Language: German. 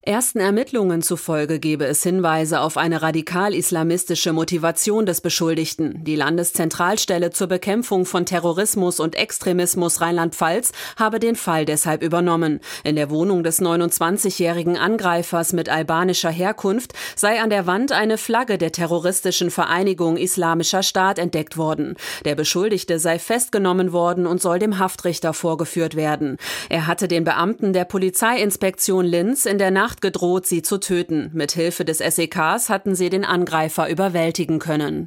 Ersten Ermittlungen zufolge gebe es Hinweise auf eine radikal-islamistische Motivation des Beschuldigten. Die Landeszentralstelle zur Bekämpfung von Terrorismus und Extremismus Rheinland-Pfalz habe den Fall deshalb übernommen. In der Wohnung des 29-jährigen Angreifers mit albanischer Herkunft sei an der Wand eine Flagge der terroristischen Vereinigung Islamischer Staat entdeckt worden. Der Beschuldigte sei festgenommen worden und soll dem Haftrichter vorgeführt werden. Er hatte den Beamten der Polizeiinspektion Linz in der Nacht gedroht, sie zu töten. Mit Hilfe des SEKs hatten sie den Angreifer überwältigen können.